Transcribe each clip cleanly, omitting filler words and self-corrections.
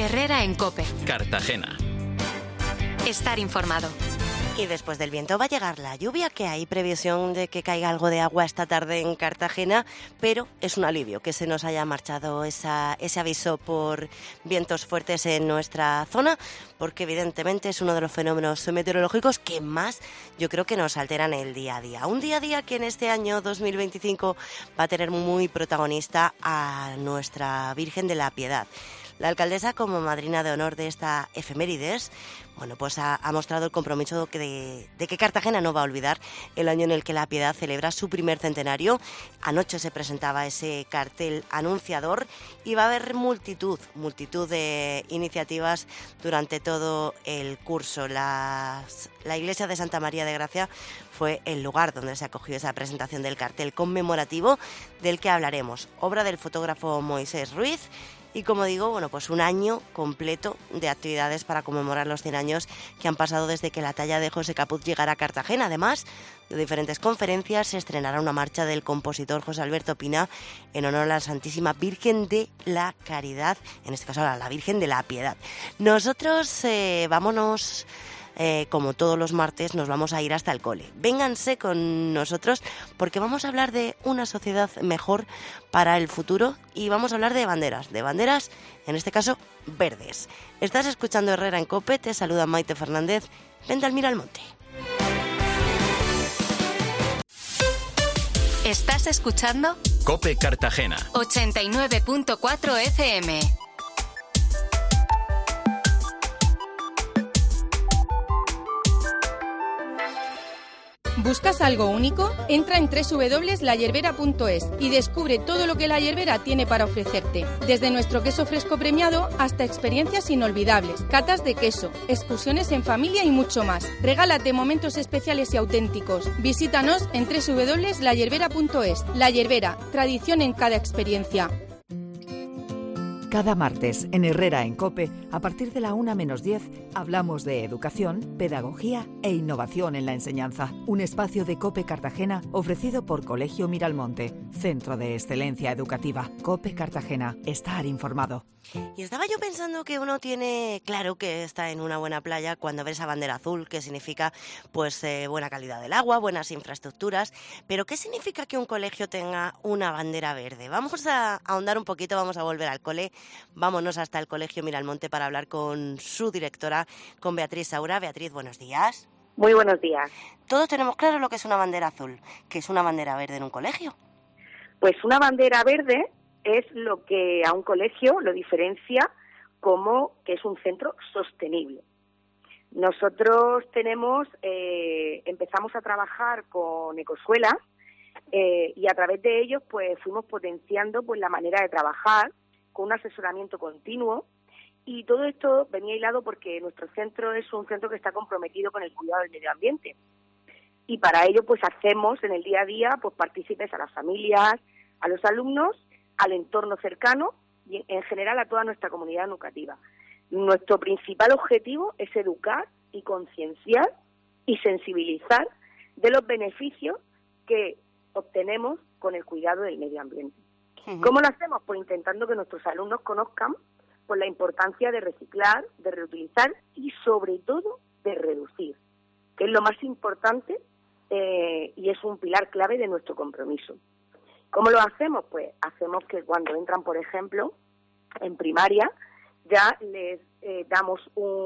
Herrera en COPE. Cartagena. Estar informado. Y después del viento va a llegar la lluvia, que hay previsión de que caiga algo de agua esta tarde en Cartagena, pero es un alivio que se nos haya marchado ese aviso por vientos fuertes en nuestra zona, porque evidentemente es uno de los fenómenos meteorológicos que más yo creo que nos alteran el día a día. Un día a día que en este año 2025 va a tener muy protagonista a nuestra Virgen de la Piedad. La alcaldesa, como madrina de honor de esta efemérides, bueno, pues ha mostrado el compromiso de que Cartagena no va a olvidar el año en el que la Piedad celebra su primer centenario. Anoche se presentaba ese cartel anunciador y va a haber multitud de iniciativas durante todo el curso. La iglesia de Santa María de Gracia fue el lugar donde se acogió esa presentación del cartel conmemorativo del que hablaremos. Obra del fotógrafo Moisés Ruiz. Y como digo, bueno, pues un año completo de actividades para conmemorar los 100 años que han pasado desde que la talla de José Capuz llegara a Cartagena. Además de diferentes conferencias, se estrenará una marcha del compositor José Alberto Pina en honor a la Santísima Virgen de la Caridad, en este caso a la Virgen de la Piedad. Nosotros vámonos... como todos los martes, nos vamos a ir hasta el cole. Vénganse con nosotros porque vamos a hablar de una sociedad mejor para el futuro y vamos a hablar de banderas, en este caso, verdes. Estás escuchando Herrera en COPE, te saluda Maite Fernández, vente al Miralmonte. ¿Estás escuchando? COPE Cartagena. 89.4 FM. ¿Buscas algo único? Entra en www.layervera.es y descubre todo lo que La Yerbera tiene para ofrecerte. Desde nuestro queso fresco premiado hasta experiencias inolvidables, catas de queso, excursiones en familia y mucho más. Regálate momentos especiales y auténticos. Visítanos en www.layervera.es. La Yerbera, tradición en cada experiencia. Cada martes en Herrera en COPE, a partir de la 1:10, hablamos de educación, pedagogía e innovación en la enseñanza. Un espacio de COPE Cartagena ofrecido por Colegio Miralmonte, Centro de Excelencia Educativa. COPE Cartagena, estar informado. Y estaba yo pensando que uno tiene claro que está en una buena playa cuando ve esa bandera azul, que significa pues buena calidad del agua, buenas infraestructuras, pero ¿qué significa que un colegio tenga una bandera verde? Vamos a ahondar un poquito, vamos a volver al cole, vámonos hasta el Colegio Miralmonte para hablar con su directora, con Beatriz Saura. Beatriz, buenos días. Muy buenos días. Todos tenemos claro lo que es una bandera azul, que es una bandera verde en un colegio. Pues una bandera verde es lo que a un colegio lo diferencia como que es un centro sostenible. Nosotros empezamos a trabajar con ecoescuelas y a través de ellos pues fuimos potenciando pues la manera de trabajar con un asesoramiento continuo, y todo esto venía hilado porque nuestro centro es un centro que está comprometido con el cuidado del medio ambiente. Y para ello pues hacemos en el día a día pues partícipes a las familias, a los alumnos, al entorno cercano y en general a toda nuestra comunidad educativa. Nuestro principal objetivo es educar y concienciar y sensibilizar de los beneficios que obtenemos con el cuidado del medio ambiente. Uh-huh. ¿Cómo lo hacemos? Pues intentando que nuestros alumnos conozcan pues la importancia de reciclar, de reutilizar y sobre todo de reducir, que es lo más importante y es un pilar clave de nuestro compromiso. ¿Cómo lo hacemos? Pues hacemos que cuando entran, por ejemplo, en primaria, ya les damos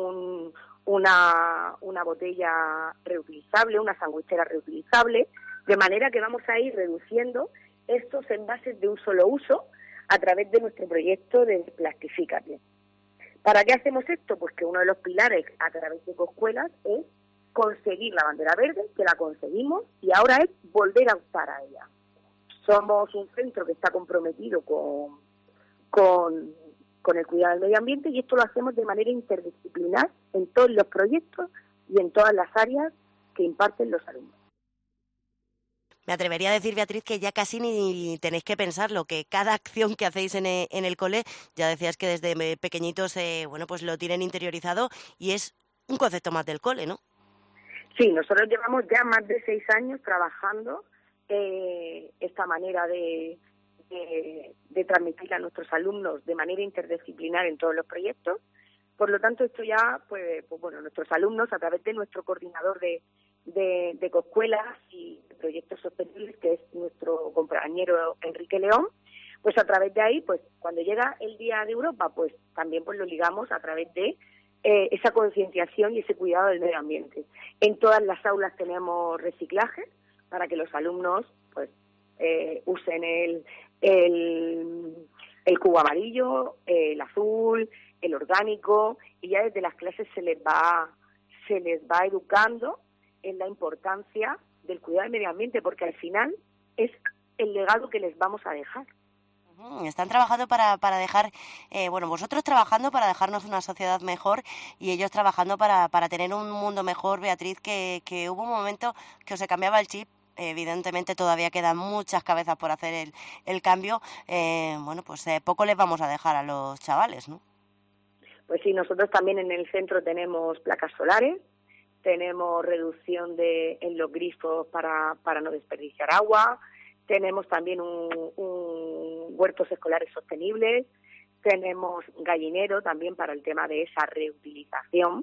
una botella reutilizable, una sandwichera reutilizable, de manera que vamos a ir reduciendo estos envases de un solo uso a través de nuestro proyecto de Plastifícate. ¿Para qué hacemos esto? Pues que uno de los pilares a través de ecoescuelas es conseguir la bandera verde, que la conseguimos, y ahora es volver a optar a ella. Somos un centro que está comprometido con el cuidado del medio ambiente, y esto lo hacemos de manera interdisciplinar en todos los proyectos y en todas las áreas que imparten los alumnos. Me atrevería a decir, Beatriz, que ya casi ni tenéis que pensarlo, que cada acción que hacéis en el cole, ya decías que desde pequeñitos pues lo tienen interiorizado y es un concepto más del cole, ¿no? Sí, nosotros llevamos ya más de 6 años trabajando esta manera de de transmitir a nuestros alumnos de manera interdisciplinar en todos los proyectos. Por lo tanto, esto ya, pues bueno, nuestros alumnos, a través de nuestro coordinador de coescuelas y proyectos sostenibles, que es nuestro compañero Enrique León, pues a través de ahí, pues cuando llega el Día de Europa, pues también pues lo ligamos a través de esa concienciación y ese cuidado del medio ambiente. En todas las aulas tenemos reciclaje para que los alumnos pues usen el cubo amarillo, el azul, el orgánico, y ya desde las clases se les va educando en la importancia del cuidado del medio ambiente, porque al final es el legado que les vamos a dejar. Están trabajando para dejar, vosotros trabajando para dejarnos una sociedad mejor y ellos trabajando para tener un mundo mejor. Beatriz, que hubo un momento que os se cambiaba el chip. Evidentemente todavía quedan muchas cabezas por hacer el cambio. Poco les vamos a dejar a los chavales, ¿no? Pues sí, nosotros también en el centro tenemos placas solares, tenemos reducción en los grifos para no desperdiciar agua, tenemos también un huertos escolares sostenibles, tenemos gallinero también para el tema de esa reutilización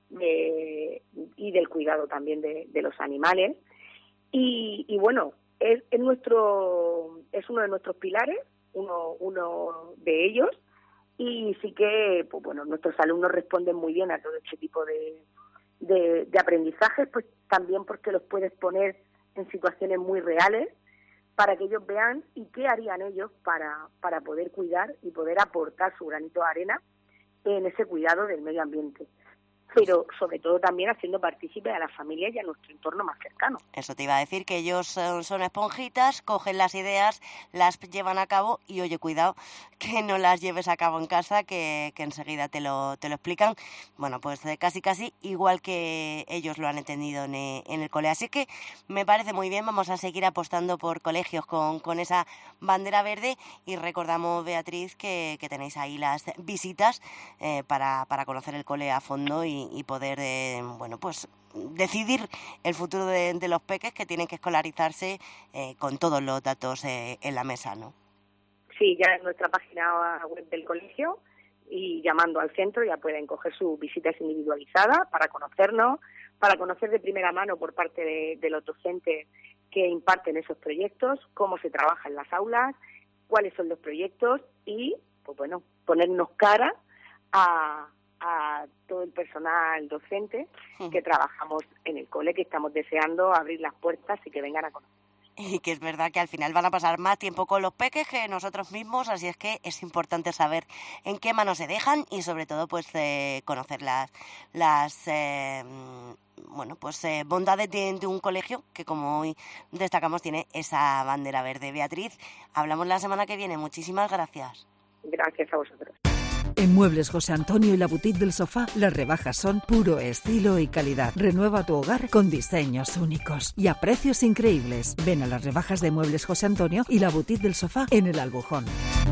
y del cuidado también de los animales. Y bueno, es uno de nuestros pilares, uno de ellos, y sí que pues bueno, nuestros alumnos responden muy bien a todo este tipo de aprendizajes, pues también porque los puedes poner en situaciones muy reales para que ellos vean y qué harían ellos para poder cuidar y poder aportar su granito de arena en ese cuidado del medio ambiente, pero sobre todo también haciendo partícipe a las familias y a nuestro entorno más cercano. Eso te iba a decir, que ellos son esponjitas, cogen las ideas, las llevan a cabo y oye, cuidado que no las lleves a cabo en casa, que enseguida te lo explican. Bueno, pues casi igual que ellos lo han entendido en el cole. Así que me parece muy bien, vamos a seguir apostando por colegios con esa bandera verde y recordamos, Beatriz, que tenéis ahí las visitas para conocer el cole a fondo y poder, decidir el futuro de los peques que tienen que escolarizarse con todos los datos en la mesa, ¿no? Sí, ya en nuestra página web del colegio y llamando al centro ya pueden coger sus visitas individualizadas para conocernos, para conocer de primera mano por parte de los docentes que imparten esos proyectos, cómo se trabaja en las aulas, cuáles son los proyectos y, pues bueno, ponernos cara a todo el personal docente que trabajamos en el cole, que estamos deseando abrir las puertas y que vengan a conocer. Y que es verdad que al final van a pasar más tiempo con los peques que nosotros mismos, así es que es importante saber en qué manos se dejan y sobre todo pues conocer las bondades de un colegio que, como hoy destacamos, tiene esa bandera verde. Beatriz, hablamos la semana que viene. Muchísimas gracias. Gracias a vosotros. En Muebles José Antonio y la Boutique del Sofá, las rebajas son puro estilo y calidad. Renueva tu hogar con diseños únicos y a precios increíbles. Ven a las rebajas de Muebles José Antonio y la Boutique del Sofá en el Albujón.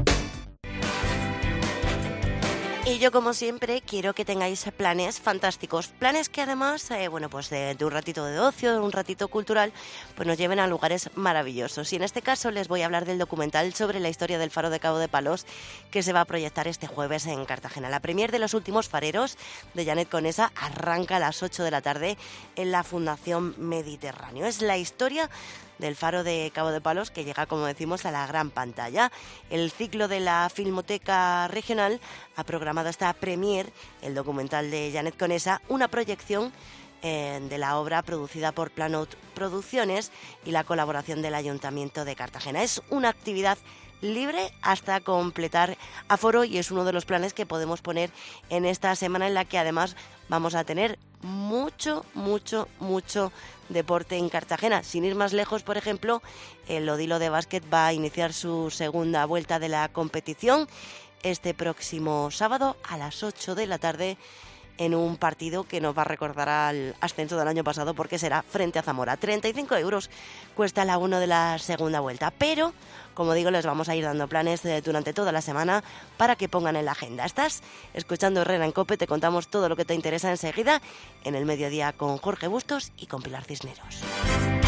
Y yo, como siempre, quiero que tengáis planes fantásticos, planes que además, de un ratito de ocio, de un ratito cultural, pues nos lleven a lugares maravillosos. Y en este caso les voy a hablar del documental sobre la historia del faro de Cabo de Palos, que se va a proyectar este jueves en Cartagena. La premier de Los últimos fareros, de Janet Conesa, arranca a las 8 de la tarde en la Fundación Mediterráneo. Es la historia del faro de Cabo de Palos, que llega, como decimos, a la gran pantalla. El ciclo de la Filmoteca Regional ha programado esta premier, el documental de Janet Conesa, una proyección de la obra producida por Planot Producciones y la colaboración del Ayuntamiento de Cartagena. Es una actividad libre hasta completar aforo y es uno de los planes que podemos poner en esta semana, en la que además vamos a tener mucho deporte en Cartagena. Sin ir más lejos, por ejemplo, el Odilo de básquet va a iniciar su segunda vuelta de la competición este próximo sábado a las 8 de la tarde en un partido que nos va a recordar al ascenso del año pasado, porque será frente a Zamora. 35 € cuesta la 1 de la segunda vuelta, pero, como digo, les vamos a ir dando planes durante toda la semana para que pongan en la agenda. Estás escuchando Herrera en COPE, te contamos todo lo que te interesa enseguida en el mediodía con Jorge Bustos y con Pilar Cisneros.